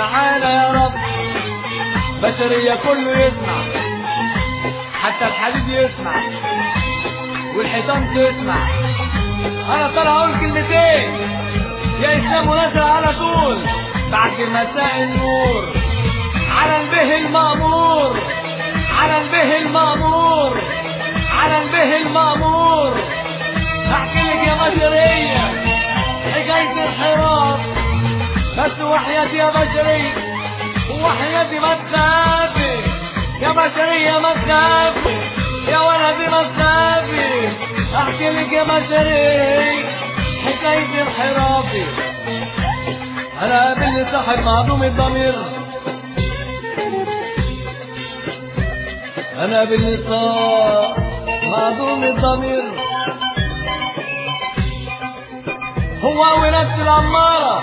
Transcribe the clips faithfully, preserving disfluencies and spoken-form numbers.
معانا يا رب. بشرية كله يسمع، حتى الحديد يسمع والحيطان تسمع. انا طالع اقول كلمتين يا اسلام ونزل على طول بعد مساء النور على البه المأمور، على البه المأمور، على البه المأمور. احكي لك يا بشرية حكاية الحراس، بس وحياتي يا بشرية وحياتي ما تخافي يا بشرية، ما تخافي يا ولدي، ما تخافي. احكي لك يا بشرية حكاية الحرافي. انا قابلني صاحب معدوم الضمير، انا قابلني صاحب معدوم الضمير، هو ونفس العمارة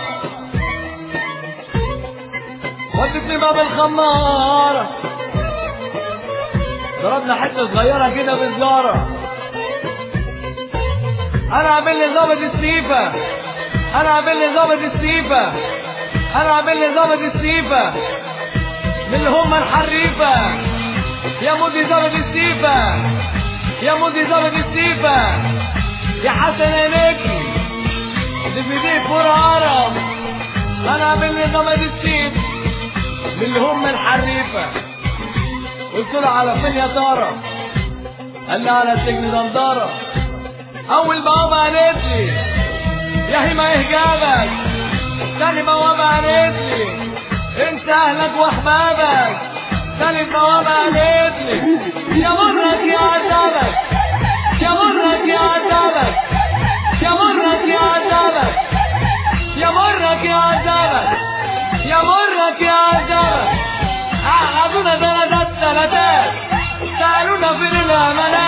ودتني باب الخمارة، ضربنا حتة صغيرة كده بسجارة. انا قابلني ظابط السيفة، انا قابلني ظابط السيفة، انا قابلني ظابط السيفة من اللي هم الحريفة. يا مودي ظابط السيفة، يا مودي ظابط السيفة، يا حسن عينيكي اللي في ايديك فور هرم. انا قابلني ظابط السيفة من اللي هم الحريفة. قلت له على فين يا ترى؟ قال لي على سجن دندرة. اول بوابة قالت لي يا هي ما يهجابك، تاني بوابة قالت لي انت اهلك واحبابك، تالت بوابة قالت لي يا مرك يا عذابك، يا مرك يا عذابك، يا مرك يا عذابك، يا مرك يا عذابك، يا مرك يا عذابك. قعدونا ثلاثات ثلاثات سألونا فين الأمانات،